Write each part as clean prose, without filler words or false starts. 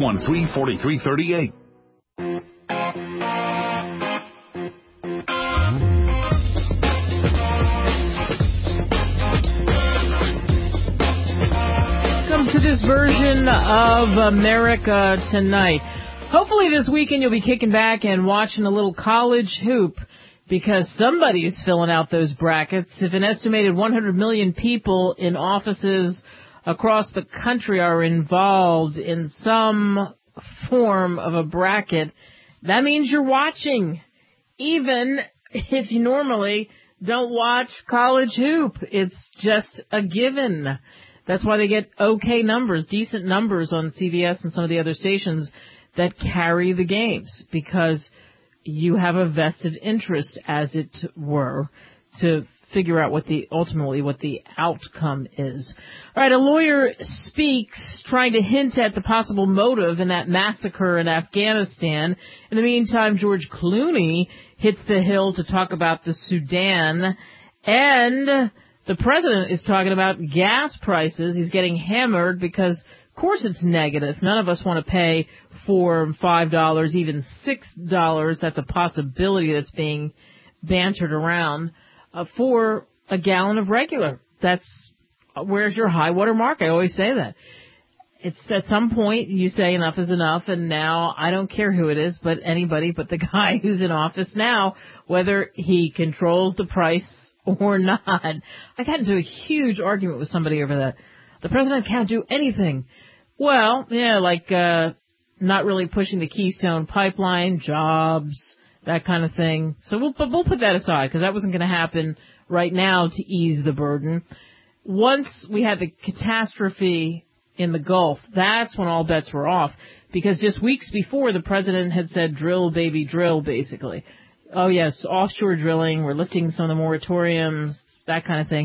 613-4338. Welcome to this version of America Tonight. Hopefully this weekend you'll be kicking back and watching a little college hoop, because somebody's filling out those brackets. If an estimated 100 million people in offices across the country are involved in some form of a bracket, that means you're watching, even if you normally don't watch college hoop. It's just a given. That's why they get okay numbers, decent numbers on CBS and some of the other stations that carry the games, because you have a vested interest, as it were, to figure out ultimately what the outcome is. All right, a lawyer speaks trying to hint at the possible motive in that massacre in Afghanistan. In the meantime, George Clooney hits the Hill to talk about the Sudan, and the president is talking about gas prices. He's getting hammered because, of course, it's negative. None of us want to pay $4, $5, even $6. That's a possibility that's being bantered around for a gallon of regular. That's where's your high water mark? I always say that. It's at some point you say enough is enough, and now I don't care who it is, but anybody but the guy who's in office now, whether he controls the price or not. I got into a huge argument with somebody over that. The president can't do anything. Well, yeah, like not really pushing the Keystone Pipeline, jobs, that kind of thing. So we'll put that aside, because that wasn't going to happen right now to ease the burden. Once we had the catastrophe in the Gulf, that's when all bets were off, because just weeks before the president had said, drill, baby, drill, basically. Oh, yes, offshore drilling, we're lifting some of the moratoriums, that kind of thing.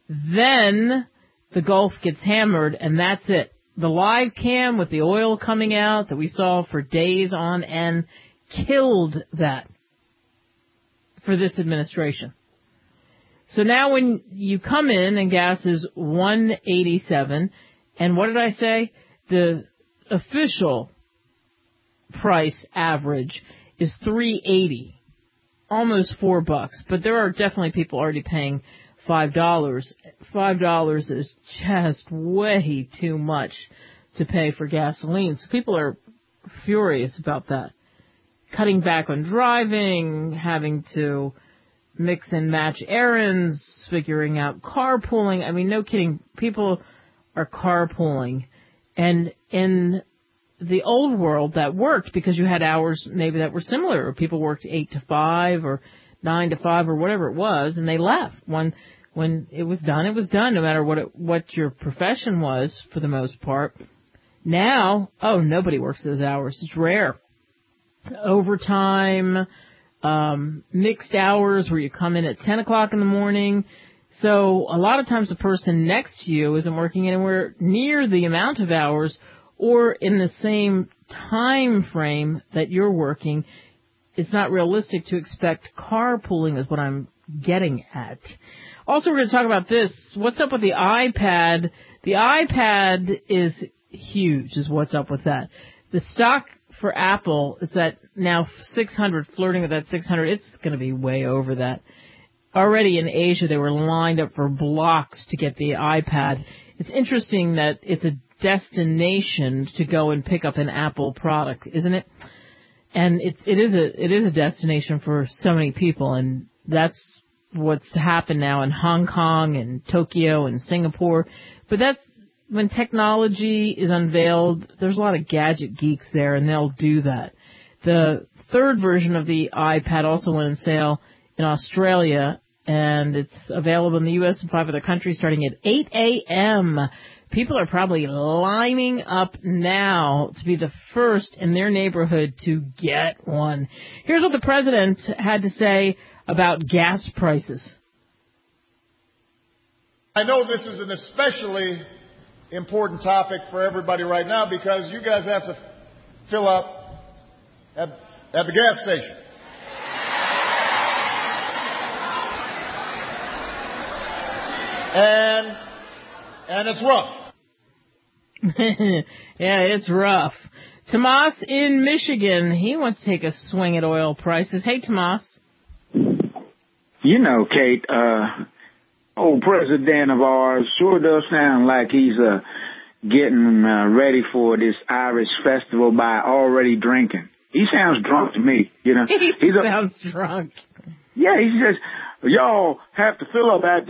Then the Gulf gets hammered, and that's it. The live cam with the oil coming out that we saw for days on end killed that for this administration. So now when you come in and gas is $1.87, and what did I say? The official price average is $3.80, almost $4, but there are definitely people already paying $5. $5 is just way too much to pay for gasoline. So people are furious about that. Cutting back on driving, having to mix and match errands, figuring out carpooling. I mean, no kidding. People are carpooling. And in the old world, that worked because you had hours maybe that were similar. Or people worked 8 to 5 or 9 to 5 or whatever it was, and they left. When it was done, no matter what your profession was for the most part. Now, nobody works those hours. It's rare. Overtime, mixed hours where you come in at 10 o'clock in the morning. So a lot of times the person next to you isn't working anywhere near the amount of hours or in the same time frame that you're working. It's not realistic to expect carpooling is what I'm getting at. Also, we're going to talk about this. What's up with the iPad? The iPad is huge, is what's up with that. The stock for Apple, it's at now 600, flirting with that 600. It's going to be way over that. Already in Asia, they were lined up for blocks to get the iPad. It's interesting that it's a destination to go and pick up an Apple product, isn't it? And it is a destination for so many people, and that's what's happened now in Hong Kong and Tokyo and Singapore. But that's when technology is unveiled, there's a lot of gadget geeks there, and they'll do that. The third version of the iPad also went on sale in Australia, and it's available in the U.S. and 5 other countries starting at 8 a.m. People are probably lining up now to be the first in their neighborhood to get one. Here's what the president had to say about gas prices. I know this is an especially important topic for everybody right now because you guys have to fill up at the gas station. And it's rough. Yeah, it's rough. Tomas in Michigan, he wants to take a swing at oil prices. Hey, Tomas. You know, Kate, old president of ours sure does sound like he's getting ready for this Irish festival by already drinking. He sounds drunk to me, you know. He sounds drunk. Yeah, he says, y'all have to fill up at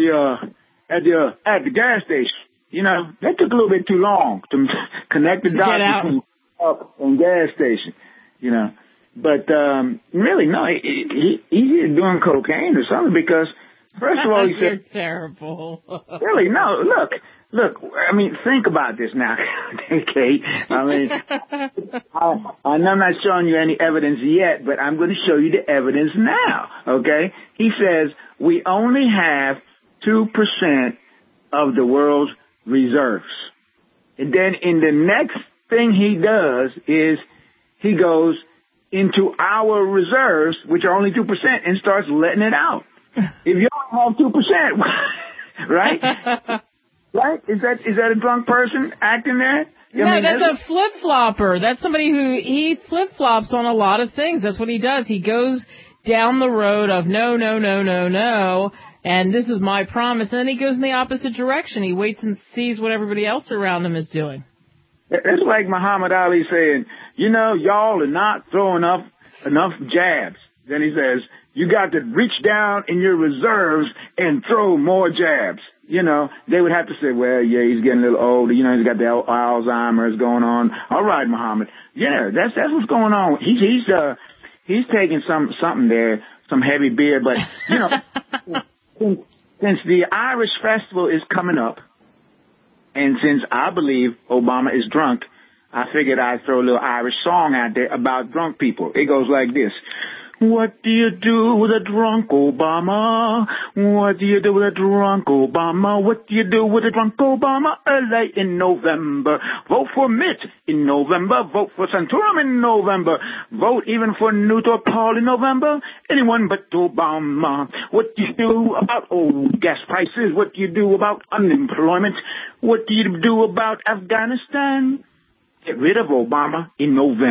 the gas station. You know, that took a little bit too long to connect the dots between up and gas station, you know. But really, no, he's either doing cocaine or something because, first of all, he said... You're terrible. Really, no, look, I mean, think about this now, Kate. I mean, I'm not showing you any evidence yet, but I'm going to show you the evidence now, okay? He says we only have 2% of the world's reserves. And then in the next thing he does is he goes into our reserves, which are only 2%, and starts letting it out. If you only have 2%, right? Right? Is that a drunk person acting there? No, that's a flip-flopper. That's somebody he flip-flops on a lot of things. That's what he does. He goes down the road of no, and this is my promise, and then he goes in the opposite direction. He waits and sees what everybody else around him is doing. It's like Muhammad Ali saying, you know, y'all are not throwing up enough jabs. Then he says, you got to reach down in your reserves and throw more jabs. You know, they would have to say, well, yeah, he's getting a little older. You know, he's got the Alzheimer's going on. All right, Muhammad. Yeah, that's what's going on. He's taking something there, some heavy beer. But, you know, since the Irish festival is coming up, and since I believe Obama is drunk, I figured I'd throw a little Irish song out there about drunk people. It goes like this. What do you do with a drunk Obama? What do you do with a drunk Obama? What do you do with a drunk Obama? LA in November. Vote for Mitt in November. Vote for Santorum in November. Vote even for Newt or Paul in November. Anyone but Obama. What do you do about old gas prices? What do you do about unemployment? What do you do about Afghanistan? Get rid of Obama in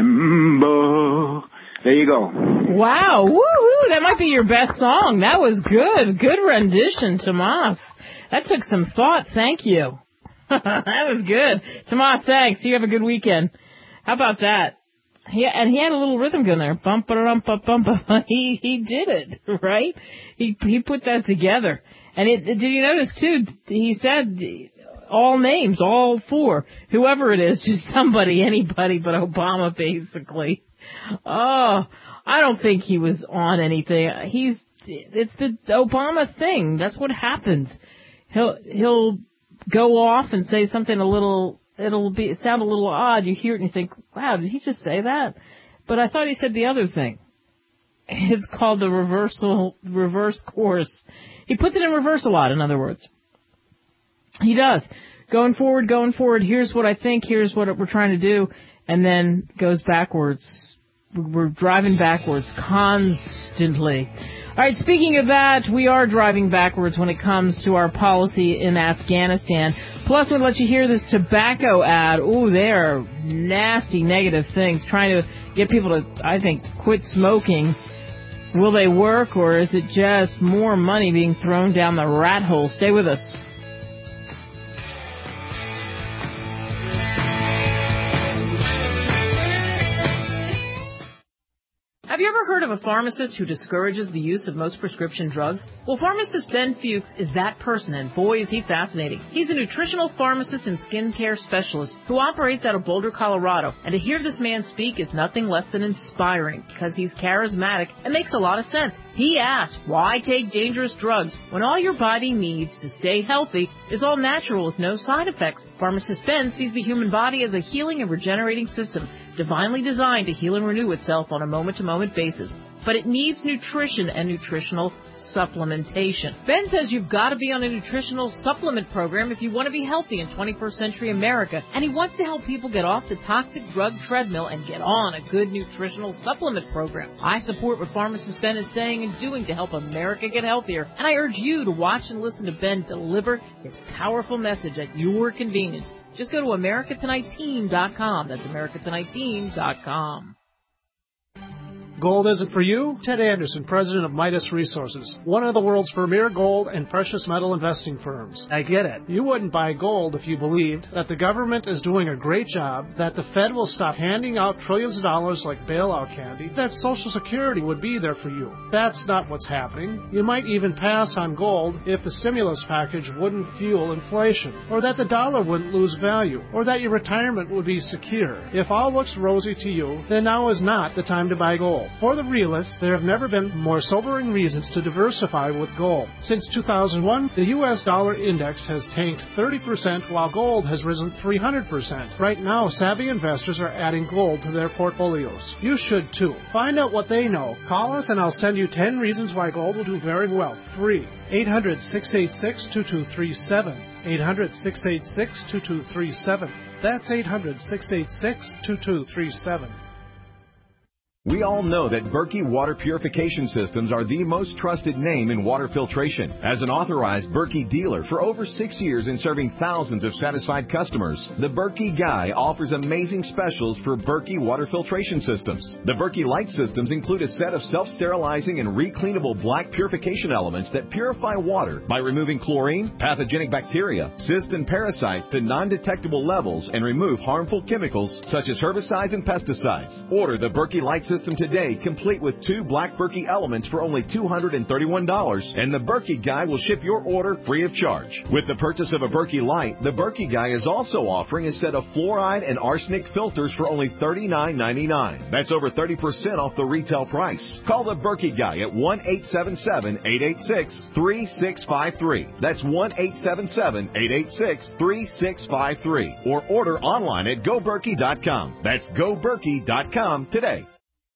November. There you go. Wow. Woo-hoo. That might be your best song. That was good. Good rendition, Tomas. That took some thought. Thank you. That was good. Tomas, thanks. You have a good weekend. How about that? He had a little rhythm going there. Bump, bump, bump, bump. He did it, right? He put that together. And did you notice, too, he said all names, all four. Whoever it is, just somebody, anybody but Obama, basically. Oh, I don't think he was on anything. It's the Obama thing. That's what happens. He'll go off and say something it'll sound a little odd. You hear it and you think, wow, did he just say that? But I thought he said the other thing. It's called the reverse course. He puts it in reverse a lot, in other words. He does. Going forward, here's what I think, here's what we're trying to do, and then goes backwards. We're driving backwards constantly. All right, speaking of that, we are driving backwards when it comes to our policy in Afghanistan. Plus, we'll let you hear this tobacco ad. Ooh, they are nasty, negative things, trying to get people to, I think, quit smoking. Will they work, or is it just more money being thrown down the rat hole? Stay with us. Have you ever heard of a pharmacist who discourages the use of most prescription drugs? Well, pharmacist Ben Fuchs is that person, and boy, is he fascinating. He's a nutritional pharmacist and skincare specialist who operates out of Boulder, Colorado, and to hear this man speak is nothing less than inspiring because he's charismatic and makes a lot of sense. He asks, why take dangerous drugs when all your body needs to stay healthy is all natural with no side effects? Pharmacist Ben sees the human body as a healing and regenerating system, divinely designed to heal and renew itself on a moment-to-moment basis. but it needs nutrition and nutritional supplementation. Ben says you've got to be on a nutritional supplement program if you want to be healthy in 21st century America, and he wants to help people get off the toxic drug treadmill and get on a good nutritional supplement program. I support what pharmacist Ben is saying and doing to help America get healthier, and I urge you to watch and listen to Ben deliver his powerful message at your convenience. Just go to AmericaTonightTeam.com. That's AmericaTonightTeam.com. Gold isn't for you? Ted Anderson, president of Midas Resources, one of the world's premier gold and precious metal investing firms. I get it. You wouldn't buy gold if you believed that the government is doing a great job, that the Fed will stop handing out trillions of dollars like bailout candy, that Social Security would be there for you. That's not what's happening. You might even pass on gold if the stimulus package wouldn't fuel inflation, or that the dollar wouldn't lose value, or that your retirement would be secure. If all looks rosy to you, then now is not the time to buy gold. For the realists, there have never been more sobering reasons to diversify with gold. Since 2001, the U.S. dollar index has tanked 30% while gold has risen 300%. Right now, savvy investors are adding gold to their portfolios. You should too. Find out what they know. Call us and I'll send you 10 reasons why gold will do very well. Free. 800-686-2237. 800-686-2237. That's 800-686-2237. We all know that Berkey Water Purification Systems are the most trusted name in water filtration. As an authorized Berkey dealer for over 6 years and serving thousands of satisfied customers, the Berkey Guy offers amazing specials for Berkey Water Filtration Systems. The Berkey Light Systems include a set of self-sterilizing and recleanable black purification elements that purify water by removing chlorine, pathogenic bacteria, cysts, and parasites to non-detectable levels and remove harmful chemicals such as herbicides and pesticides. Order the Berkey Light System today, complete with 2 black Berkey elements for only $231, and the Berkey Guy will ship your order free of charge. With the purchase of a Berkey Light, the Berkey Guy is also offering a set of fluoride and arsenic filters for only $39.99. That's over 30% off the retail price. Call the Berkey Guy at 1-877-886-3653. That's 1-877-886-3653. Or order online at GoBerkey.com. That's GoBerkey.com today.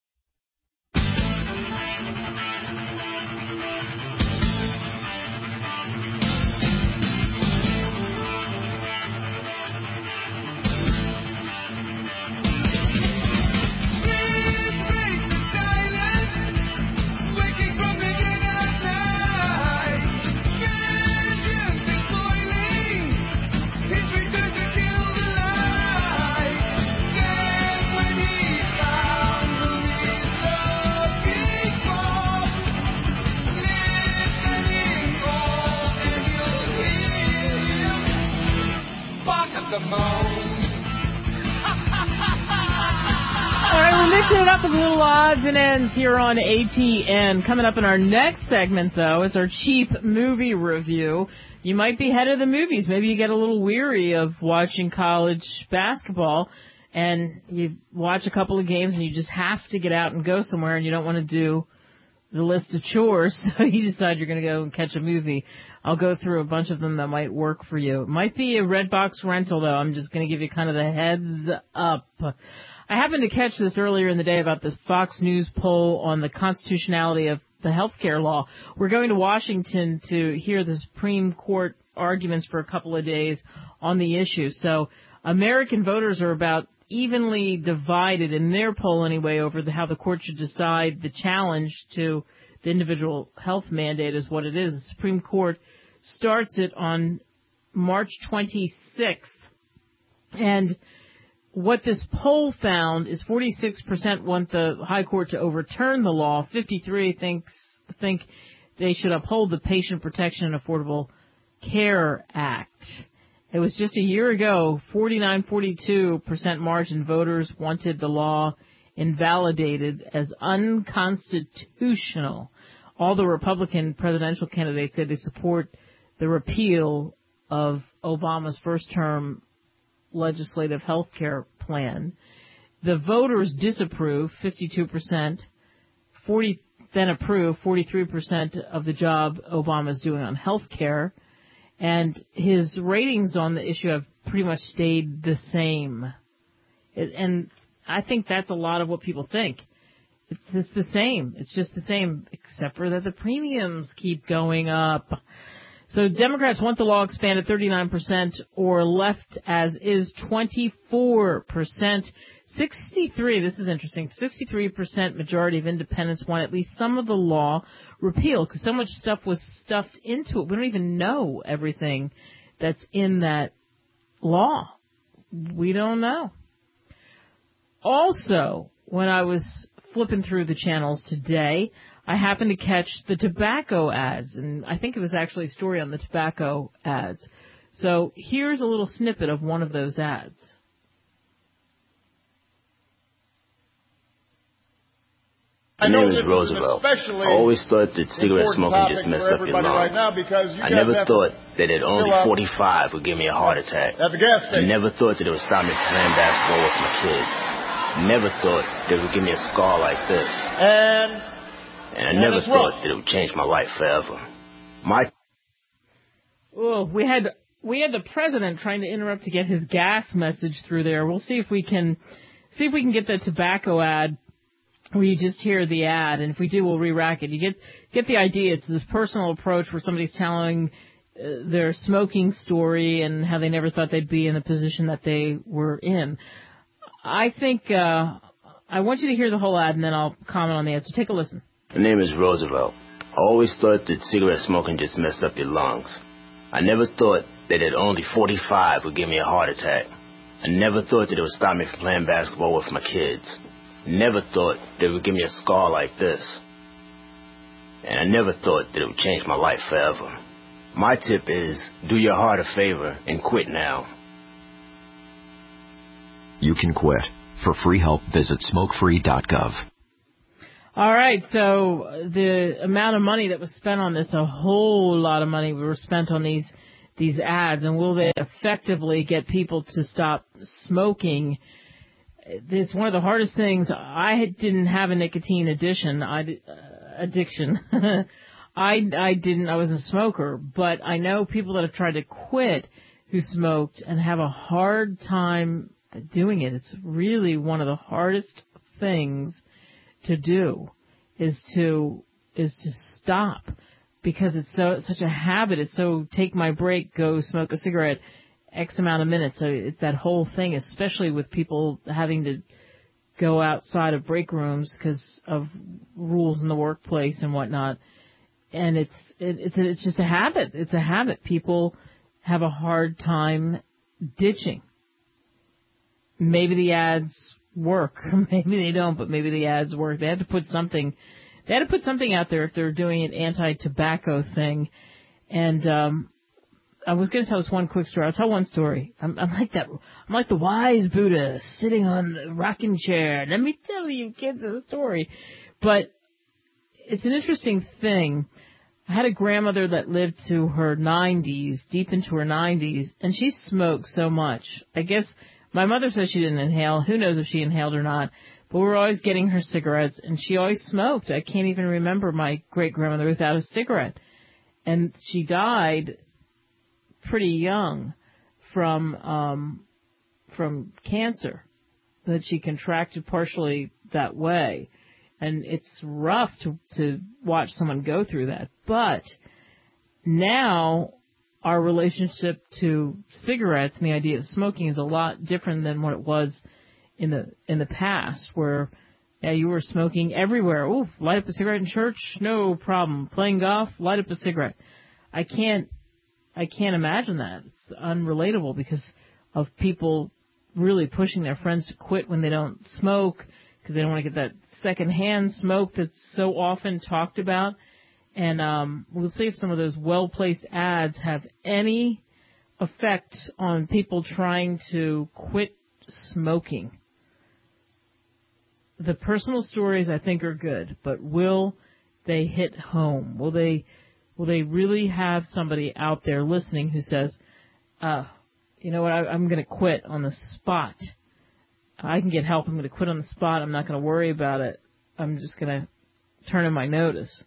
Odds and ends here on ATN. Coming up in our next segment, though, is our cheap movie review. You might be head of the movies. Maybe you get a little weary of watching college basketball, and you watch a couple of games, and you just have to get out and go somewhere, and you don't want to do the list of chores, so you decide you're going to go and catch a movie. I'll go through a bunch of them that might work for you. It might be a Redbox rental, though. I'm just going to give you kind of the heads up. I happened to catch this earlier in the day about the Fox News poll on the constitutionality of the health care law. We're going to Washington to hear the Supreme Court arguments for a couple of days on the issue. So American voters are about evenly divided in their poll anyway over how the court should decide the challenge to the individual health mandate is what it is. The Supreme Court starts it on March 26th. And what this poll found is 46% want the high court to overturn the law. 53% think they should uphold the Patient Protection and Affordable Care Act. It was just a year ago, 49-42% margin voters wanted the law invalidated as unconstitutional. All the Republican presidential candidates say they support the repeal of Obama's first-term legislative health care plan. The voters disapprove, 52%, then approve, 43% of the job Obama's doing on health care. And his ratings on the issue have pretty much stayed the same. And I think that's a lot of what people think. It's just the same. It's just the same, except for that the premiums keep going up. So Democrats want the law expanded 39% or left as is 24%. 63, this is interesting, 63% majority of independents want at least some of the law repealed because so much stuff was stuffed into it. We don't even know everything that's in that law. We don't know. Also, when I was flipping through the channels today, I happened to catch the tobacco ads, and I think it was actually a story on the tobacco ads. So here's a little snippet of one of those ads. My name is Roosevelt. I always thought that cigarette smoking just messed up your lungs. Right now because I never thought that at only 45 would give me a heart attack. At the gas station. I never thought that it would stop me from playing basketball with my kids. Never thought that it would give me a scar like this. And I never thought that it would change my life forever. We had the president trying to interrupt to get his gas message through there. We'll see if we can get the tobacco ad where you just hear the ad, and if we do, we'll re-rack it. You get the idea. It's this personal approach where somebody's telling their smoking story and how they never thought they'd be in the position that they were in. I think I want you to hear the whole ad, and then I'll comment on the ad. So take a listen. My name is Roosevelt. I always thought that cigarette smoking just messed up your lungs. I never thought that at only 45 would give me a heart attack. I never thought that it would stop me from playing basketball with my kids. Never thought that it would give me a scar like this. And I never thought that it would change my life forever. My tip is, do your heart a favor and quit now. You can quit. For free help, visit smokefree.gov. All right, so the amount of money that was spent on this, a whole lot of money was spent on these ads, and will they effectively get people to stop smoking? It's one of the hardest things. I didn't have a nicotine addiction. I didn't. I was a smoker, but I know people that have tried to quit who smoked and have a hard time doing it. It's really one of the hardest things to do is to stop, because it's such a habit. It's so take my break, go smoke a cigarette X amount of minutes. So it's that whole thing, especially with people having to go outside of break rooms because of rules in the workplace and whatnot. And it's just a habit. It's a habit. People have a hard time ditching. Maybe the ads work. Maybe they don't, but maybe the ads work. They had to put something out there if they're doing an anti-tobacco thing. And I was going to tell this one quick story. I'll tell one story. I'm like that. I'm like the wise Buddha sitting on the rocking chair. Let me tell you kids a story. But it's an interesting thing. I had a grandmother that lived to her 90s, deep into her 90s, and she smoked so much. I guess my mother says she didn't inhale. Who knows if she inhaled or not. But we were always getting her cigarettes, and she always smoked. I can't even remember my great-grandmother without a cigarette. And she died pretty young from cancer that she contracted partially that way. And it's rough to watch someone go through that. But now our relationship to cigarettes and the idea of smoking is a lot different than what it was in the past, where you were smoking everywhere. Ooh, light up a cigarette in church? No problem. Playing golf? Light up a cigarette. I can't imagine that. It's unrelatable because of people really pushing their friends to quit when they don't smoke, because they don't want to get that secondhand smoke that's so often talked about. And we'll see if some of those well-placed ads have any effect on people trying to quit smoking. The personal stories, I think, are good, but will they hit home? Will they really have somebody out there listening who says, you know what, I'm going to quit on the spot. I can get help. I'm going to quit on the spot. I'm not going to worry about it. I'm just going to turn in my notice.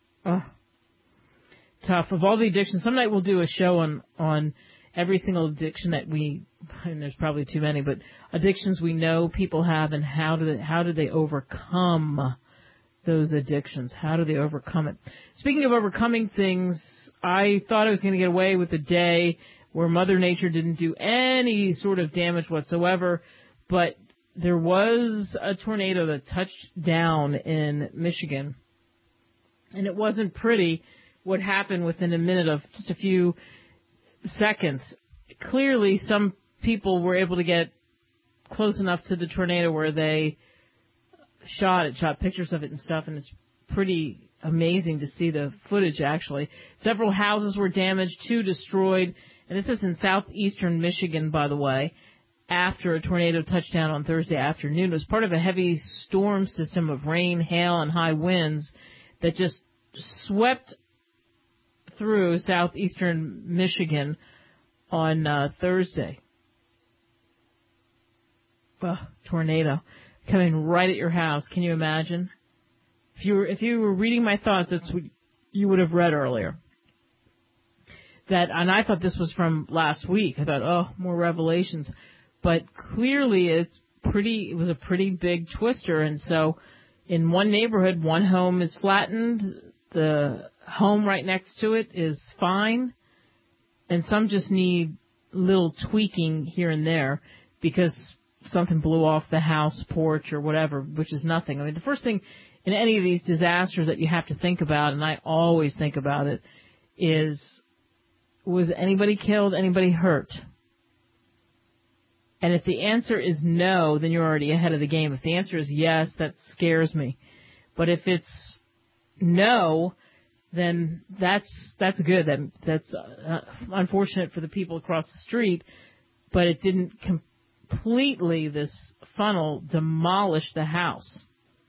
Tough. Of all the addictions, some night we'll do a show on every single addiction that and there's probably too many, but addictions we know people have and how do they overcome those addictions? How do they overcome it? Speaking of overcoming things, I thought I was going to get away with a day where Mother Nature didn't do any sort of damage whatsoever, but there was a tornado that touched down in Michigan, and it wasn't pretty what happened within a minute of just a few seconds. Clearly, some people were able to get close enough to the tornado where they shot pictures of it and stuff, and it's pretty amazing to see the footage, actually. Several houses were damaged, 2 destroyed, and this is in southeastern Michigan, by the way, after a tornado touched down on Thursday afternoon. It was part of a heavy storm system of rain, hail, and high winds that just swept through southeastern Michigan on Thursday. Tornado coming right at your house. Can you imagine? If you were reading my thoughts, that's what you would have read earlier. And I thought this was from last week. I thought, more revelations. But clearly it was a pretty big twister. And so in one neighborhood, one home is flattened. The home right next to it is fine. And some just need little tweaking here and there because something blew off the house porch or whatever, which is nothing. I mean, the first thing in any of these disasters that you have to think about, and I always think about it, is, was anybody killed, anybody hurt? And if the answer is no, then you're already ahead of the game. If the answer is yes, that scares me. But if it's no, then that's good. That's unfortunate for the people across the street, but it didn't completely, this funnel, demolish the house.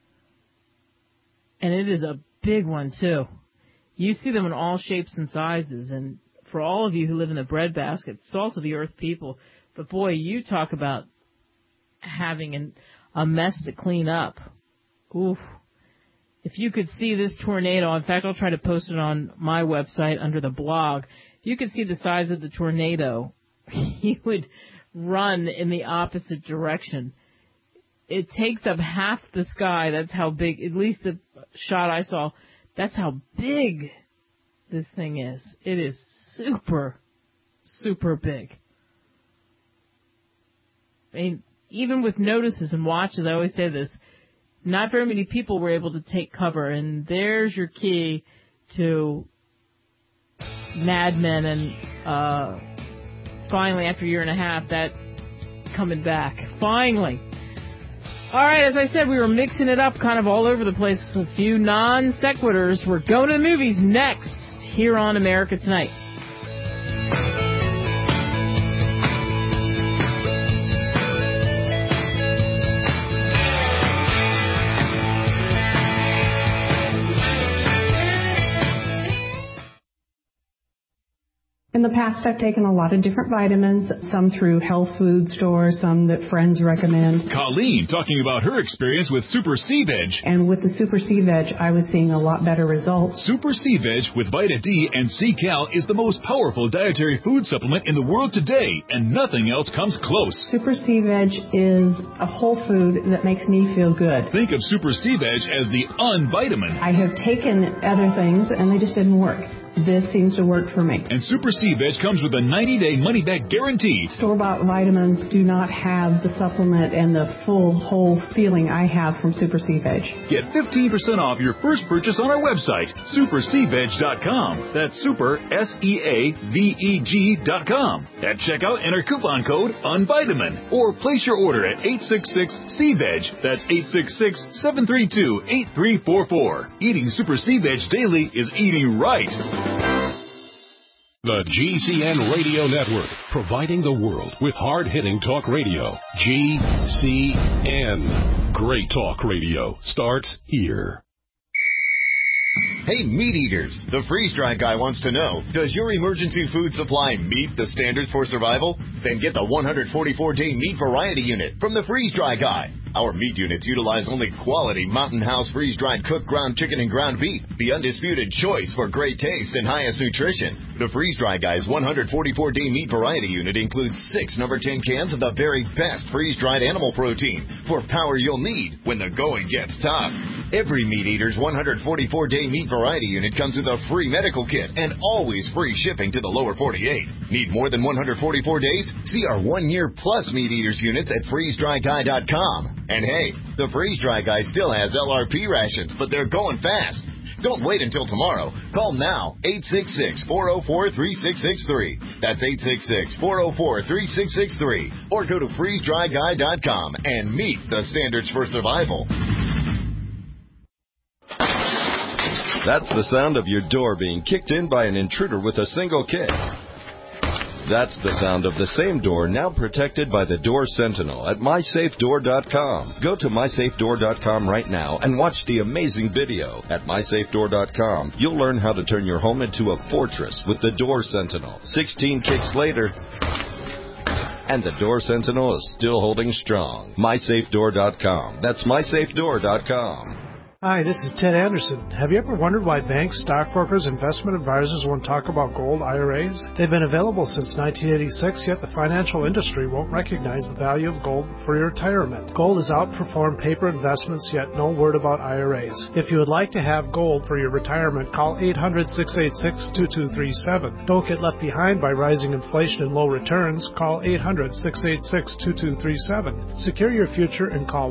And it is a big one, too. You see them in all shapes and sizes, and for all of you who live in the breadbasket, salt of the earth people, but boy, you talk about having a mess to clean up. Oof. If you could see this tornado, in fact, I'll try to post it on my website under the blog. If you could see the size of the tornado, you would run in the opposite direction. It takes up half the sky. That's how big, at least the shot I saw, that's how big this thing is. It is super, super big. I mean, even with notices and watches, I always say this, not very many people were able to take cover, and there's your key to Mad Men, and finally, after a year and a half, that coming back. Finally. All right, as I said, we were mixing it up kind of all over the place. A few non-sequiturs. We're going to the movies next here on America Tonight. In the past, I've taken a lot of different vitamins, some through health food stores, some that friends recommend. Colleen talking about her experience with Super C-Veg. And with the Super C-Veg, I was seeing a lot better results. Super C-Veg with Vita D and C-Cal is the most powerful dietary food supplement in the world today, and nothing else comes close. Super C-Veg is a whole food that makes me feel good. Think of Super C-Veg as the unvitamin. I have taken other things, and they just didn't work. This seems to work for me. And Super C-Veg comes with a 90-day money-back guarantee. Store-bought vitamins do not have the supplement and the full, whole feeling I have from Super C-Veg. Get 15% off your first purchase on our website, supercveg.com. That's super, SEAVEG.com. At checkout, enter coupon code UNVITAMIN. Or place your order at 866-C-VEG. That's 866-732-8344. Eating Super C-Veg daily is eating right. The GCN Radio Network, providing the world with hard-hitting talk radio. GCN. Great talk radio starts here. Hey, meat eaters, the freeze-dried guy wants to know, does your emergency food supply meet the standards for survival? Then get the 144-day meat variety unit from the freeze-dry guy. Our meat units utilize only quality Mountain House freeze-dried cooked ground chicken and ground beef, the undisputed choice for great taste and highest nutrition. The Freeze Dry Guy's 144-day meat variety unit includes 6 number 10 cans of the very best freeze-dried animal protein for power you'll need when the going gets tough. Every Meat Eater's 144-day meat variety unit comes with a free medical kit and always free shipping to the lower 48. Need more than 144 days? See our 1-year plus Meat Eaters units at freezedryguy.com. And hey, the Freeze Dry Guy still has LRP rations, but they're going fast. Don't wait until tomorrow. Call now, 866-404-3663. That's 866-404-3663. Or go to freezedryguy.com and meet the standards for survival. That's the sound of your door being kicked in by an intruder with a single kick. That's the sound of the same door now protected by the Door Sentinel at MySafeDoor.com. Go to MySafeDoor.com right now and watch the amazing video. At MySafeDoor.com, you'll learn how to turn your home into a fortress with the Door Sentinel. 16 kicks later, and the Door Sentinel is still holding strong. MySafeDoor.com. That's MySafeDoor.com. Hi, this is Ted Anderson. Have you ever wondered why banks, stockbrokers, investment advisors won't talk about gold IRAs? They've been available since 1986, yet the financial industry won't recognize the value of gold for your retirement. Gold has outperformed paper investments, yet no word about IRAs. If you would like to have gold for your retirement, call 800-686-2237. Don't get left behind by rising inflation and low returns. Call 800-686-2237. Secure your future and call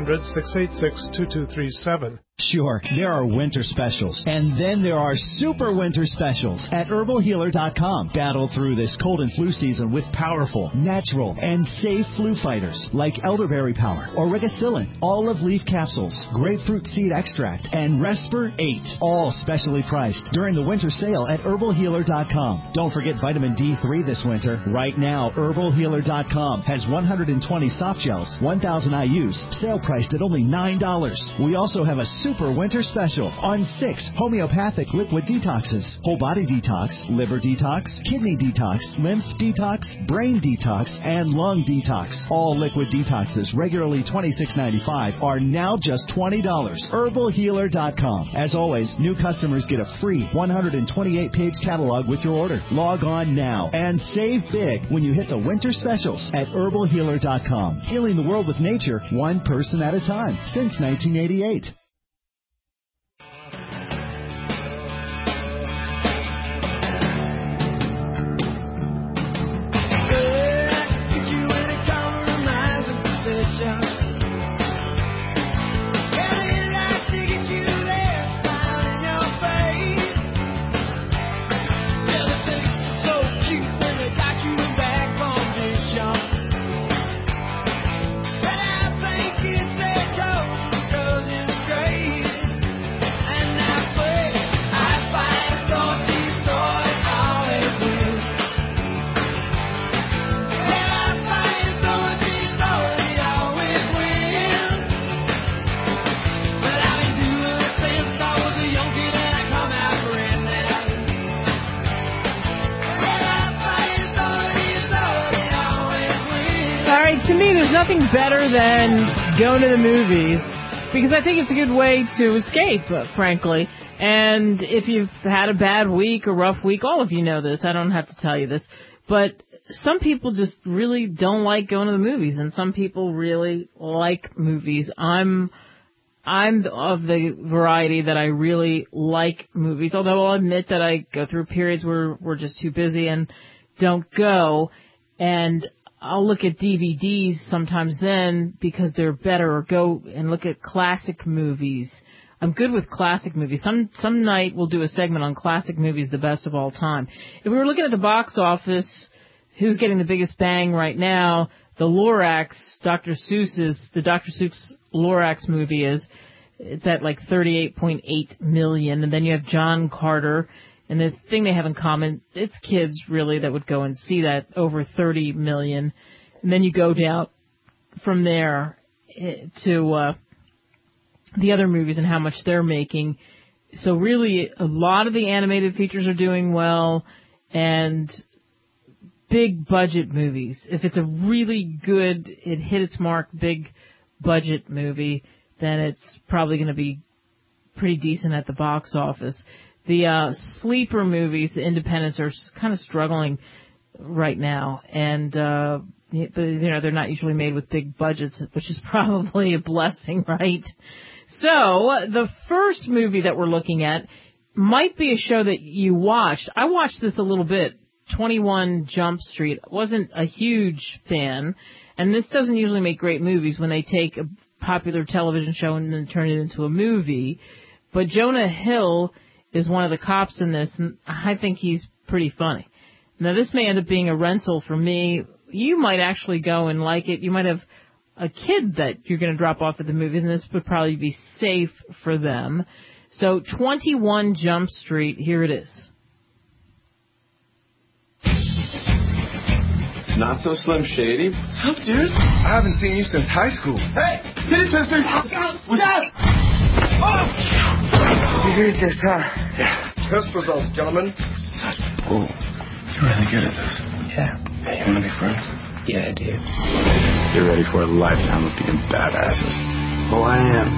1-800-686-2237. Sure, there are winter specials, and then there are super winter specials at HerbalHealer.com. Battle through this cold and flu season with powerful, natural, and safe flu fighters like Elderberry Power, Origacillin, olive leaf capsules, grapefruit seed extract, and Respir 8, all specially priced during the winter sale at HerbalHealer.com. Don't forget vitamin D3 this winter. Right now, HerbalHealer.com has 120 soft gels, 1,000 IUs, sale priced at only $9. We also have a super winter special on 6 homeopathic liquid detoxes: whole body detox, liver detox, kidney detox, lymph detox, brain detox, and lung detox. All liquid detoxes, regularly $26.95, are now just $20. HerbalHealer.com. As always, new customers get a free 128-page catalog with your order. Log on now and save big when you hit the winter specials at HerbalHealer.com. Healing the world with nature, one person at a time, since 1988. Nothing better than going to the movies, because I think it's a good way to escape, frankly. And if you've had a bad week, a rough week, all of you know this. I don't have to tell you this. But some people just really don't like going to the movies, and some people really like movies. I'm of the variety that I really like movies, although I'll admit that I go through periods where we're just too busy and don't go. And I'll look at DVDs sometimes then because they're better, or go and look at classic movies. I'm good with classic movies. Some night we'll do a segment on classic movies, the best of all time. If we were looking at the box office, who's getting the biggest bang right now? The Lorax, the Dr. Seuss Lorax movie it's at like 38.8 million. And then you have John Carter. And the thing they have in common, it's kids, really, that would go and see that, over 30 million. And then you go down from there to the other movies and how much they're making. So really, a lot of the animated features are doing well, and big budget movies. If it's a really good, it hit its mark, big budget movie, then it's probably going to be pretty decent at the box office. The sleeper movies, the independents, are kind of struggling right now, and they're not usually made with big budgets, which is probably a blessing, right? So the first movie that we're looking at might be a show that you watched. I watched this a little bit, 21 Jump Street. Wasn't a huge fan, and this doesn't usually make great movies when they take a popular television show and then turn it into a movie. But Jonah Hill is one of the cops in this, and I think he's pretty funny. Now, this may end up being a rental for me. You might actually go and like it. You might have a kid that you're going to drop off at the movies, and this would probably be safe for them. So 21 Jump Street, here it is. Not so Slim Shady. What's up, dude? I haven't seen you since high school. Hey, hit it, Twister. Stop! You heard this, huh? Yeah. Test results, gentlemen. Oh, you're really good at this. Yeah. Hey, you want to be friends? Yeah, I do. You're ready for a lifetime of being badasses. Oh, I am.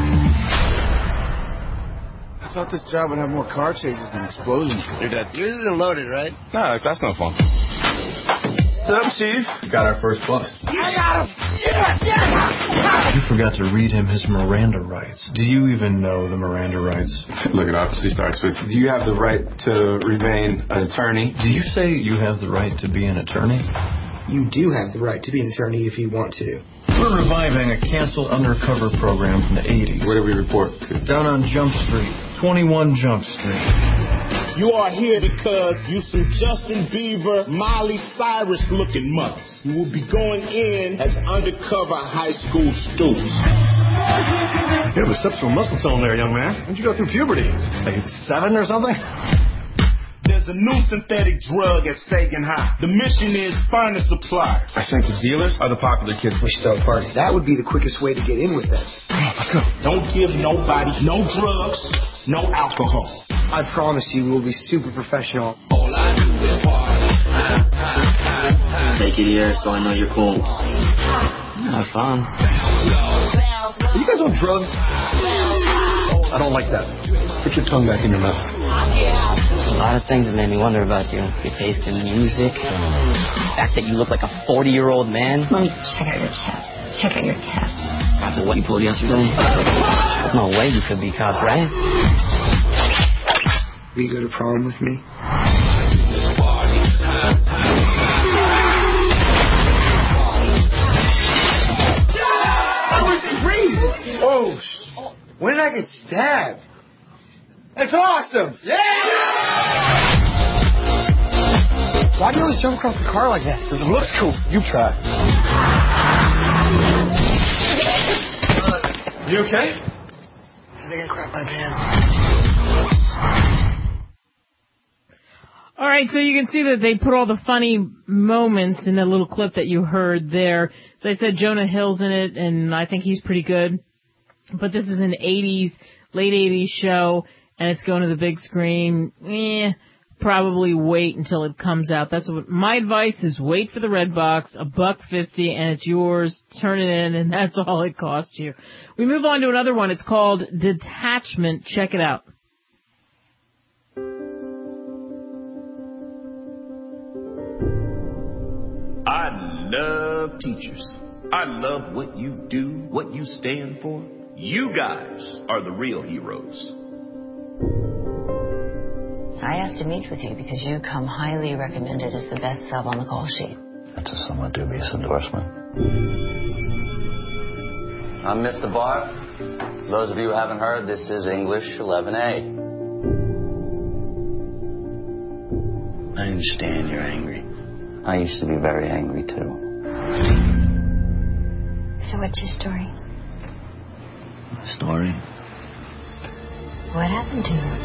I thought this job would have more car chases and explosions. You're dead. Yours isn't loaded, right? No, that's no fun. What's up, Chief? Got our first bust. I got him! Yes! You forgot to read him his Miranda rights. Do you even know the Miranda rights? Look, it obviously starts with, do you have the right to remain an attorney? Do you say you have the right to be an attorney? You do have the right to be an attorney if you want to. We're reviving a canceled undercover program from the 80s. Where do we report to? Down on Jump Street. 21 Jump Street. You are here because you some Justin Bieber, Miley Cyrus looking mothers who will be going in as undercover high school students. You have a perceptual muscle tone there, young man. When'd you go through puberty? Like 7 or something? There's a new synthetic drug at Sagan High. The mission is find a supplier. I think the dealers are the popular kids. We should start a party. That would be the quickest way to get in with them. Let's go. Don't give nobody no drugs, no alcohol. I promise you we'll be super professional. All I do is party. Take it here so I know you're cool. Have fun. Are you guys on drugs? I don't like that. Put your tongue back in your mouth. A lot of things have made me wonder about you. Your taste in music, the fact that you look like a 40-year-old man. Let me check out your chest. Check out your test. After what you pulled yesterday? There's no way you could be cops, right? Will you go to prom with me? That was crazy. Oh, when did I get stabbed? That's awesome! Yeah! Why do you always jump across the car like that? Because it looks cool. You try. You okay? I think I crapped my pants. All right, so you can see that they put all the funny moments in that little clip that you heard there. As I said, Jonah Hill's in it, and I think he's pretty good. But this is an late 80s show, and it's going to the big screen. Probably wait until it comes out. That's what my advice is. Wait for the red box, $1.50, and it's yours. Turn it in, and that's all it costs you. We move on to another one. It's called Detachment. Check it out. I love teachers. I love what you do, what you stand for. You guys are the real heroes. I asked to meet with you because you come highly recommended as the best sub on the call sheet. That's a somewhat dubious endorsement. I'm Mr. Barr. For those of you who haven't heard, this is English 11A. I understand you're angry. I used to be very angry, too. So what's your story? Story? What happened to you?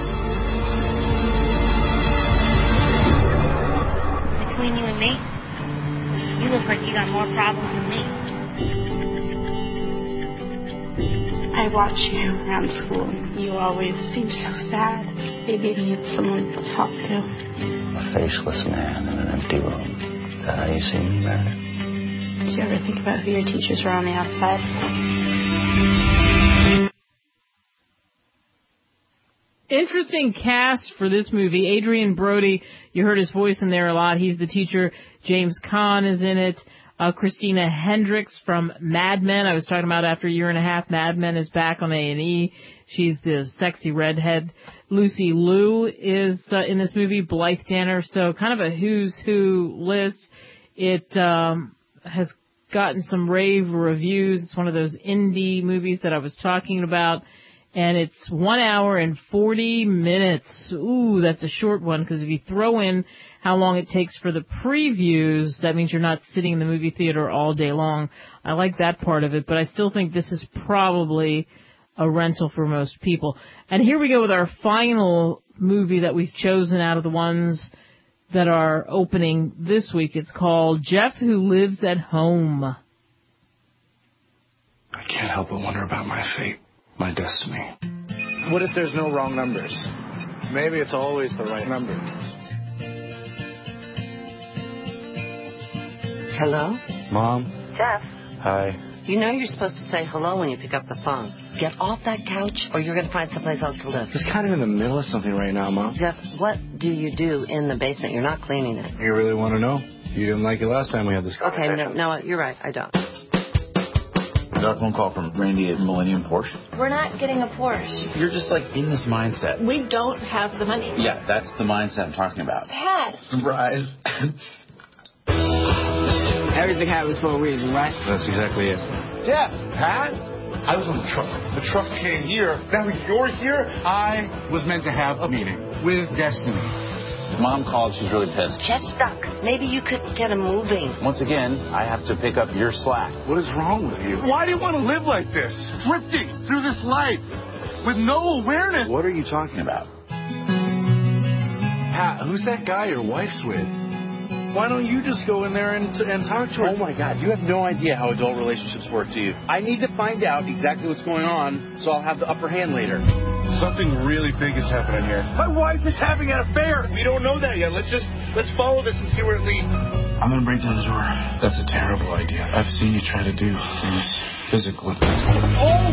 Between you and me, you look like you got more problems than me. I watch you around school. You always seem so sad. Maybe you need someone to talk to. A faceless man in an empty room. Is that how you see me, Meredith? Do you ever think about who your teachers were on the outside? interesting cast for this movie. Adrian Brody, you heard his voice in there a lot. He's the teacher. James Caan is in it. Christina Hendricks from Mad Men. I was talking about after a year and a half, Mad Men is back on A&E. She's the sexy redhead. Lucy Liu is in this movie, Blythe Danner. So kind of a who's who list. It has gotten some rave reviews. It's one of those indie movies that I was talking about. And it's 1 hour and 40 minutes. Ooh, that's a short one, because if you throw in how long it takes for the previews, that means you're not sitting in the movie theater all day long. I like that part of it, but I still think this is probably a rental for most people. And here we go with our final movie that we've chosen out of the ones that are opening this week. It's called Jeff Who Lives at Home. I can't help but wonder about my fate. My destiny. What if there's no wrong numbers? Maybe it's always the right number. Hello? Mom? Jeff? Hi. You know you're supposed to say hello when you pick up the phone. Get off that couch or you're going to find someplace else to live. Just kind of in the middle of something right now, Mom. Jeff, what do you do in the basement? You're not cleaning it. You really want to know? You didn't like it last time we had this conversation. Okay, no, you're right. I don't. Got a phone call from Randy at Millennium Porsche. We're not getting a Porsche. You're just like in this mindset. We don't have the money. Yeah, that's the mindset I'm talking about. Pat. Surprise. Everything happens for a reason, right? That's exactly it. Jeff, Pat? I was on the truck. The truck came here. Now you're here? I was meant to have a meeting with Destiny. Mom called. She's really pissed. Jeff's stuck. Maybe you could get him moving. Once again, I have to pick up your slack. What is wrong with you? Why do you want to live like this? Drifting through this life with no awareness. What are you talking about? Pat, who's that guy your wife's with? Why don't you just go in there and talk to her? Oh, my God. You have no idea how adult relationships work, do you? I need to find out exactly what's going on, so I'll have the upper hand later. Something really big is happening here. My wife is having an affair. We don't know that yet. Let's follow this and see where it leads. I'm going to break down the door. That's a terrible idea. I've seen you try to do things physically. Oh!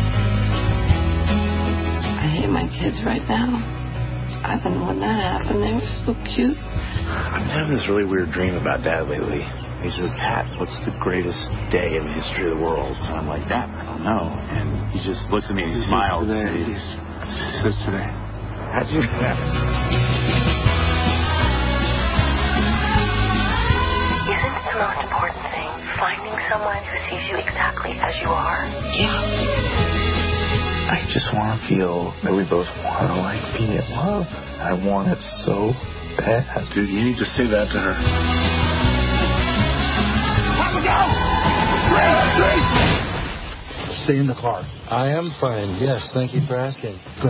I hate my kids right now. I've been when that happened. They were so cute. I've been having this really weird dream about Dad lately. He says, Pat, what's the greatest day in the history of the world? And I'm like, Dad, I don't know. And he just looks at me and he smiles. This today. How'd you know that? Isn't the most important thing finding someone who sees you exactly as you are? Yeah. I just want to feel that we both want to, be in love. I want it so bad. Dude, you need to say that to her. Let me go! Drink! Stay in the car. I am fine. Yes, thank you for asking. Good.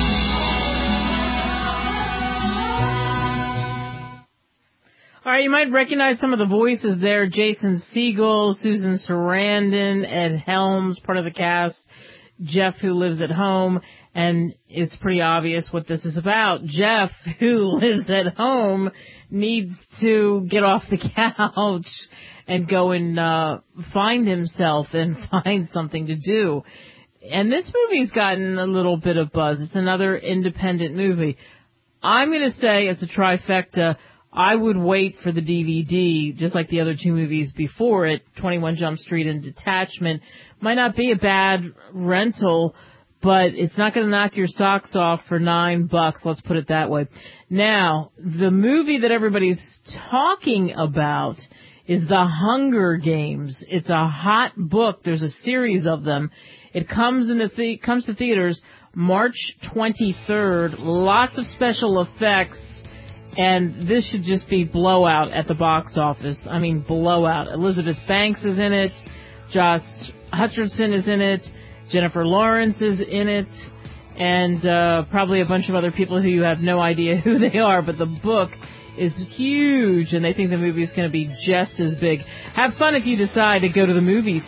All right, you might recognize some of the voices there. Jason Segel, Susan Sarandon, Ed Helms, part of the cast. Jeff Who Lives at Home, and it's pretty obvious what this is about. Jeff Who Lives at Home needs to get off the couch and go and find himself and find something to do. And this movie's gotten a little bit of buzz. It's another independent movie. I'm going to say it's a trifecta. I would wait for the DVD, just like the other two movies before it, 21 Jump Street and Detachment. Might not be a bad rental, but it's not going to knock your socks off for $9, let's put it that way. Now, the movie that everybody's talking about is The Hunger Games. It's a hot book. There's a series of them. It comes comes to theaters March 23rd. Lots of special effects. And this should just be blowout at the box office. I mean, blowout. Elizabeth Banks is in it. Josh Hutcherson is in it. Jennifer Lawrence is in it. And probably a bunch of other people who you have no idea who they are. But the book is huge, and they think the movie is going to be just as big. Have fun if you decide to go to the movies.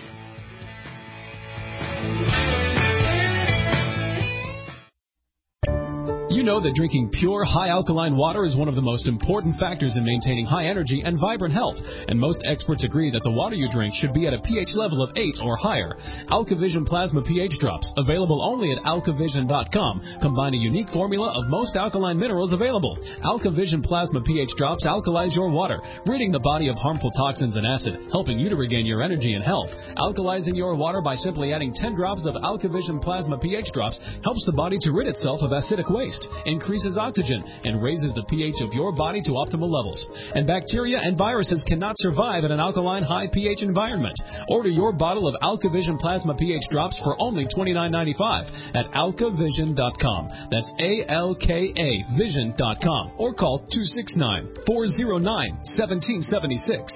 you know that drinking pure, high-alkaline water is one of the most important factors in maintaining high energy and vibrant health? And most experts agree that the water you drink should be at a pH level of 8 or higher. AlkaVision Plasma pH Drops, available only at alkavision.com, combine a unique formula of most alkaline minerals available. AlkaVision Plasma pH Drops alkalize your water, ridding the body of harmful toxins and acid, helping you to regain your energy and health. Alkalizing your water by simply adding 10 drops of AlkaVision Plasma pH Drops helps the body to rid itself of acidic waste, increases oxygen, and raises the pH of your body to optimal levels. And bacteria and viruses cannot survive in an alkaline high pH environment. Order your bottle of AlkaVision Plasma pH Drops for only $29.95 at alkavision.com. That's ALKA Vision.com, or call 269-409-1776.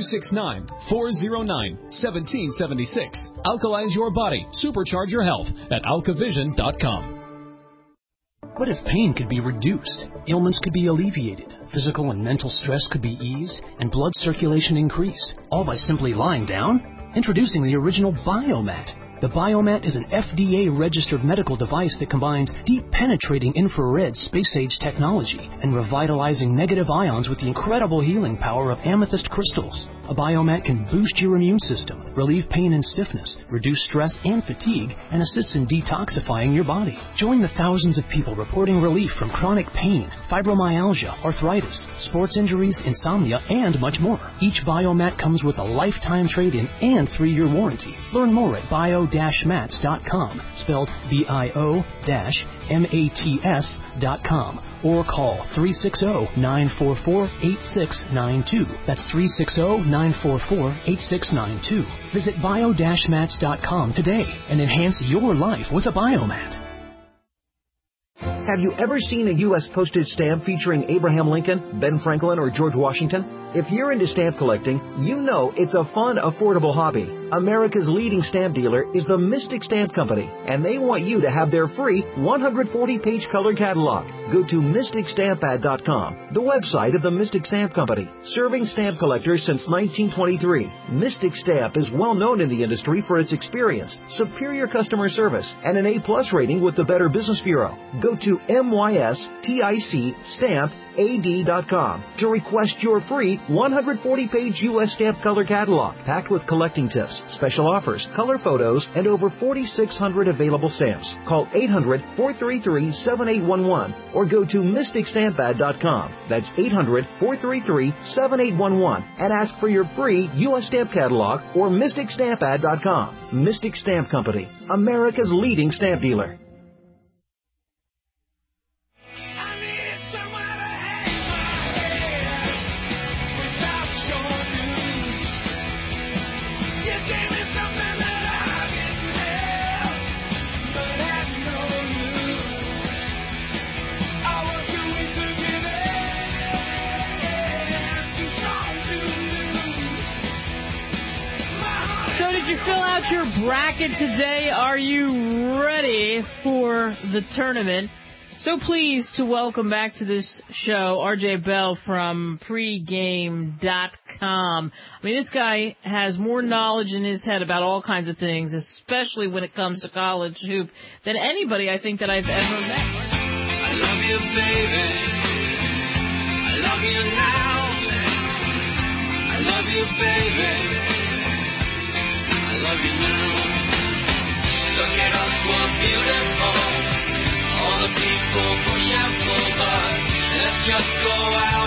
269-409-1776. Alkalize your body. Supercharge your health at alkavision.com. What if pain could be reduced, ailments could be alleviated, physical and mental stress could be eased, and blood circulation increased, all by simply lying down? Introducing the original Biomat. The Biomat is an FDA-registered medical device that combines deep-penetrating infrared space-age technology and revitalizing negative ions with the incredible healing power of amethyst crystals. A Biomat can boost your immune system, relieve pain and stiffness, reduce stress and fatigue, and assists in detoxifying your body. Join the thousands of people reporting relief from chronic pain, fibromyalgia, arthritis, sports injuries, insomnia, and much more. Each Biomat comes with a lifetime trade-in and 3-year warranty. Learn more at bio-mats.com, spelled bio-mats.com, or call 360-944-8692. That's 360-944-8692. Visit bio-mats.com today and enhance your life with a Biomat. Have you ever seen a U.S. postage stamp featuring Abraham Lincoln, Ben Franklin, or George Washington? If you're into stamp collecting, you know it's a fun, affordable hobby. America's leading stamp dealer is the Mystic Stamp Company, and they want you to have their free 140-page color catalog. Go to MysticStampAd.com, the website of the Mystic Stamp Company, serving stamp collectors since 1923. Mystic Stamp is well known in the industry for its experience, superior customer service, and an A+ rating with the Better Business Bureau. Go to MysticStampAd.com to request your free 140-page U.S. stamp color catalog, packed with collecting tips, special offers, color photos, and over 4,600 available stamps. Call 800-433-7811 or go to MysticStampAd.com. That's 800-433-7811 and ask for your free U.S. stamp catalog or MysticStampAd.com. Mystic Stamp Company, America's leading stamp dealer. Did you fill out your bracket today? Are you ready for the tournament? So pleased to welcome back to this show RJ Bell from pregame.com. I mean, this guy has more knowledge in his head about all kinds of things, especially when it comes to college hoop, than anybody I think that I've ever met. I love you, baby. I love you now. I love you, baby. I love you now. Look at us, we're beautiful. All the people push and pull, but let's just go out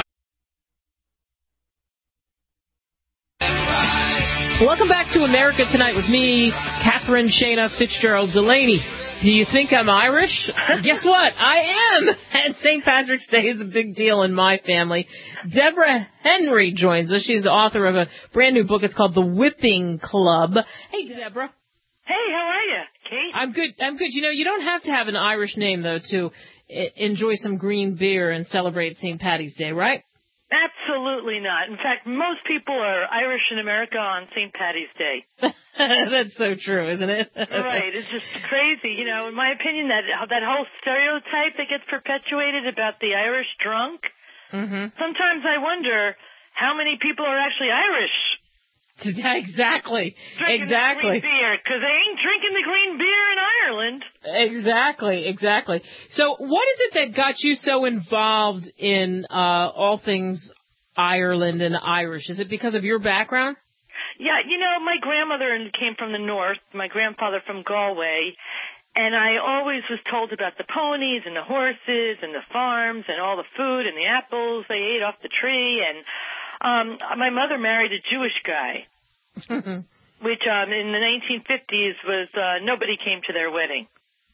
and ride. Welcome back to America Tonight with me, Catherine Shana Fitzgerald Delaney. Do you think I'm Irish? Guess what? I am! And St. Patrick's Day is a big deal in my family. Deborah Henry joins us. She's the author of a brand new book. It's called The Whipping Club. Hey, Deborah. Hey, how are you, Kate? I'm good. You know, you don't have to have an Irish name, though, to enjoy some green beer and celebrate St. Patty's Day, right? Absolutely not. In fact, most people are Irish in America on St. Patty's Day. That's so true, isn't it? Right. It's just crazy. You know, in my opinion, that whole stereotype that gets perpetuated about the Irish drunk, sometimes I wonder how many people are actually Irish. Yeah, exactly. Drinking the green beer, because they ain't drinking the green beer in Ireland. Exactly. So what is it that got you so involved in all things Ireland and Irish? Is it because of your background? Yeah, my grandmother came from the north, my grandfather from Galway, and I always was told about the ponies and the horses and the farms and all the food and the apples they ate off the tree. And my mother married a Jewish guy, which in the 1950s was nobody came to their wedding.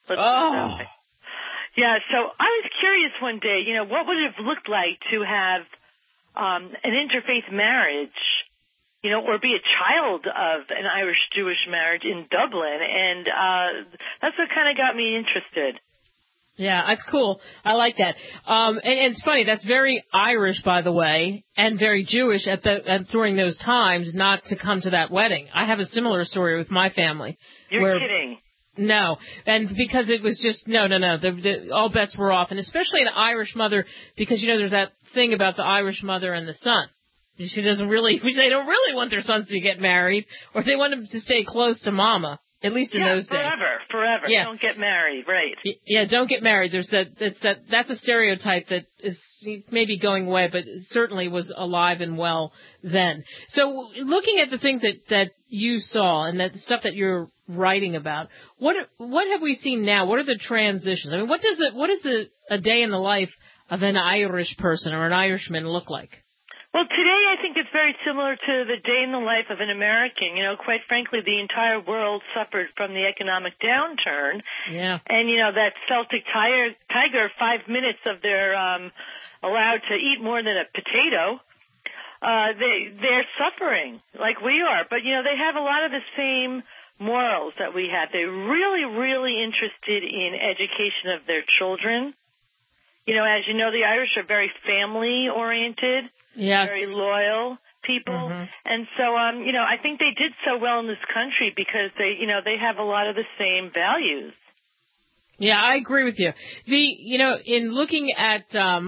Yeah, so I was curious one day, what would it have looked like to have an interfaith marriage, or be a child of an Irish-Jewish marriage in Dublin, and that's what kind of got me interested. Yeah, that's cool. I like that. And it's funny, that's very Irish, by the way, and very Jewish during those times not to come to that wedding. I have a similar story with my family. You're kidding. No, and because it was just, no, all bets were off, and especially an Irish mother, because, there's that thing about the Irish mother and the son. They don't really want their sons to get married, or they want them to stay close to mama, at least in those days. Forever. Yeah. Don't get married, right. Yeah, don't get married. That's a stereotype that is maybe going away, but it certainly was alive and well then. So looking at the things that you saw and that stuff that you're writing about, what have we seen now? What are the transitions? I mean, what does a day in the life of an Irish person or an Irishman look like? Well, today I think it's very similar to the day in the life of an American. Quite frankly, the entire world suffered from the economic downturn. Yeah. And, that Celtic Tiger, 5 minutes of their allowed to eat more than a potato, they're suffering like we are. But, they have a lot of the same morals that we have. They're really, really interested in education of their children. As you know, the Irish are very family-oriented. Yes. Very loyal people. Mm-hmm. And so, I think they did so well in this country because they have a lot of the same values. Yeah, I agree with you. In looking at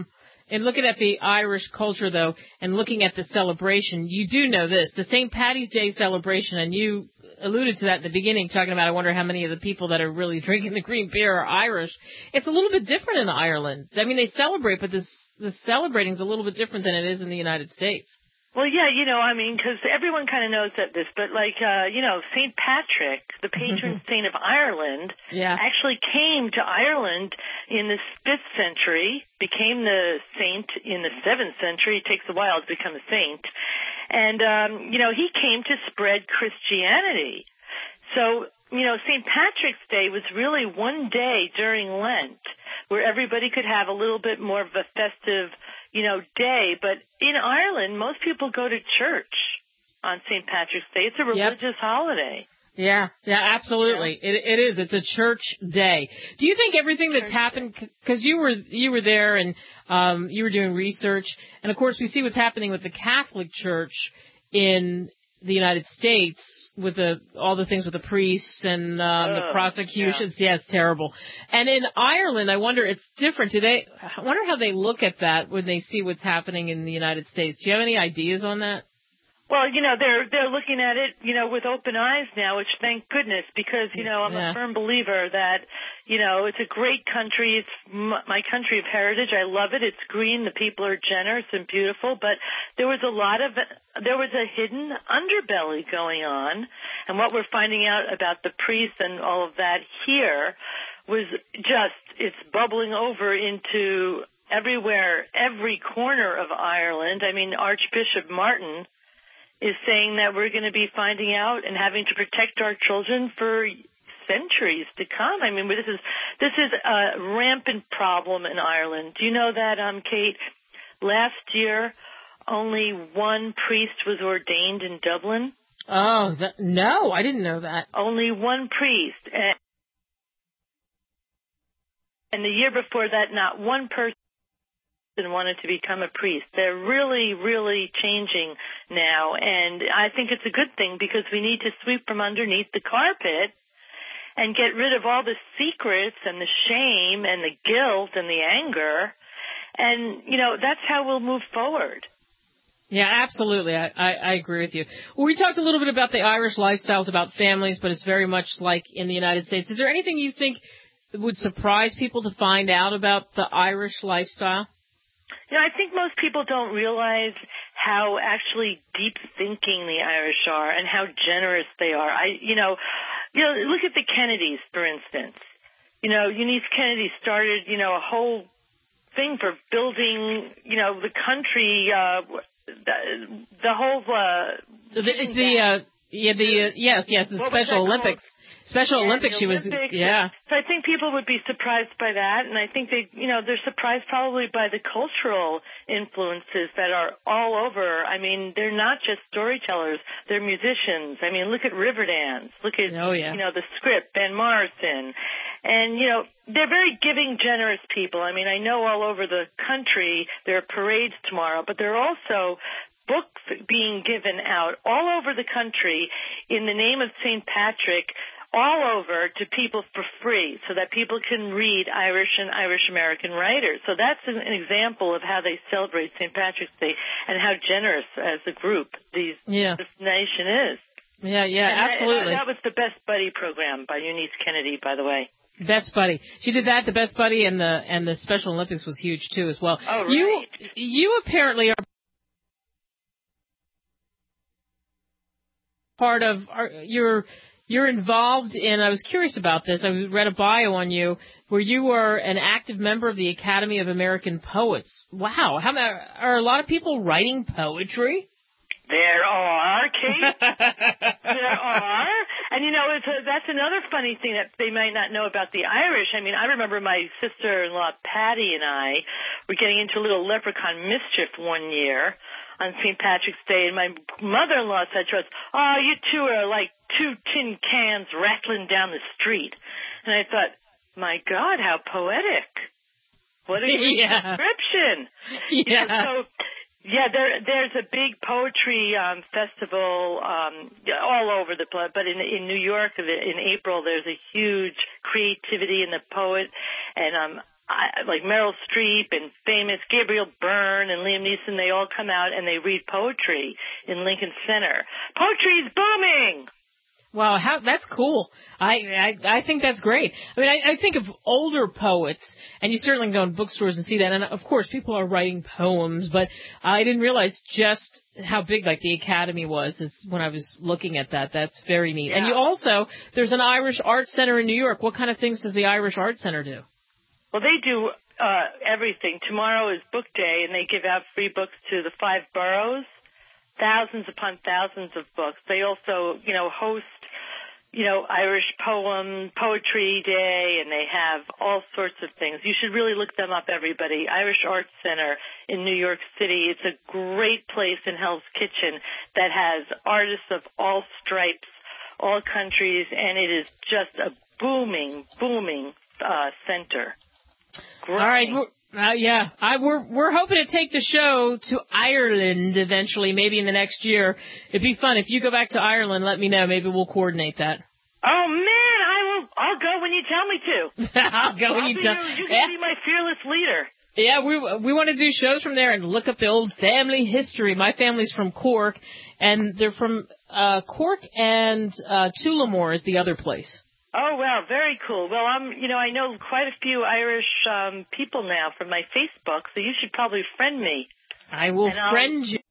the Irish culture, though, and looking at the celebration, you do know this, the St. Paddy's Day celebration, and you alluded to that in the beginning, talking about, I wonder how many of the people that are really drinking the green beer are Irish. It's a little bit different in Ireland. I mean, they celebrate, but the celebrating is a little bit different than it is in the United States. Well, yeah, because everyone kind of knows this, but St. Patrick, the patron saint of Ireland, actually came to Ireland in the 5th century, became the saint in the 7th century. It takes a while to become a saint. And, he came to spread Christianity. So, St. Patrick's Day was really one day during Lent where everybody could have a little bit more of a festive, day. But in Ireland, most people go to church on St. Patrick's Day. It's a religious holiday. Yeah, absolutely. Yeah. It is. It's a church day. Do you think everything that's happened, because you were there and you were doing research, and of course we see what's happening with the Catholic Church in the United States with all the things with the priests and the prosecutions. Yeah, it's terrible. And in Ireland, I wonder, it's different. I wonder how they look at that when they see what's happening in the United States. Do you have any ideas on that? Well, they're looking at it, with open eyes now, which thank goodness, because, I'm a firm believer that, it's a great country. It's my country of heritage. I love it. It's green. The people are generous and beautiful. But there was a hidden underbelly going on. And what we're finding out about the priests and all of that here was it's bubbling over into everywhere, every corner of Ireland. I mean, Archbishop Martin is saying that we're going to be finding out and having to protect our children for centuries to come. I mean, this is a rampant problem in Ireland. Do you know that, Kate, last year only one priest was ordained in Dublin? Oh, no, I didn't know that. Only one priest. And the year before that, not one person wanted to become a priest. They're really, really changing now, and I think it's a good thing because we need to sweep from underneath the carpet and get rid of all the secrets and the shame and the guilt and the anger, and, that's how we'll move forward. Yeah, absolutely. I agree with you. Well, we talked a little bit about the Irish lifestyles, about families, but it's very much like in the United States. Is there anything you think would surprise people to find out about the Irish lifestyle? You know, I think most people don't realize how actually deep thinking the Irish are and how generous they are. Look at the Kennedys, for instance. Eunice Kennedy started, a whole thing for building, the country, the whole, the Special Olympics. Special Olympics, she was, yeah. So I think people would be surprised by that, and I think they're surprised probably by the cultural influences that are all over. I mean, they're not just storytellers, they're musicians. I mean, look at Riverdance, look at, the script, Ben Morrison. And, they're very giving, generous people. I mean, I know all over the country there are parades tomorrow, but there are also books being given out all over the country in the name of St. Patrick, all over to people for free so that people can read Irish and Irish-American writers. So that's an example of how they celebrate St. Patrick's Day and how generous as a group this nation is. Yeah, absolutely. That was the Best Buddy program by Eunice Kennedy, by the way. Best Buddy. She did that, the Best Buddy, and the Special Olympics was huge, too, as well. Oh, right. You apparently are part of you're involved in, I was curious about this, I read a bio on you where you were an active member of the Academy of American Poets. Wow. Are a lot of people writing poetry? There are, Kate. There are. And, that's another funny thing that they might not know about the Irish. I mean, I remember my sister-in-law, Patty, and I were getting into a little leprechaun mischief one year on St. Patrick's Day, and my mother-in-law said to us, "Oh, you two are like two tin cans rattling down the street." And I thought, my God, how poetic. What a great description. Yeah. There's a big poetry festival all over the place, but in New York in April there's a huge creativity in the poet, and like Meryl Streep and famous Gabriel Byrne and Liam Neeson, they all come out and they read poetry in Lincoln Center. Poetry's booming! Wow, that's cool. I think that's great. I mean, I think of older poets, and you certainly can go in bookstores and see that. And, of course, people are writing poems, but I didn't realize just how big, like, the Academy was when I was looking at that. That's very neat. Yeah. And there's an Irish Art Center in New York. What kind of things does the Irish Art Center do? Well, they do everything. Tomorrow is book day, and they give out free books to the 5 boroughs. Thousands upon thousands of books. They also, host, Irish poetry day, and they have all sorts of things. You should really look them up, everybody. Irish Arts Center in New York City. It's a great place in Hell's Kitchen that has artists of all stripes, all countries, and it is just a booming center. Great. All right. We're hoping to take the show to Ireland eventually, maybe in the next year. It'd be fun. If you go back to Ireland, let me know. Maybe we'll coordinate that. Oh, man, I'll go when you tell me to. I'll go when you tell me. You can be my fearless leader. Yeah, we want to do shows from there and look up the old family history. My family's from Cork, and they're from Cork and Tullamore is the other place. Oh, wow, very cool. Well, I know quite a few Irish people now from my Facebook, so you should probably friend me. I will friend you.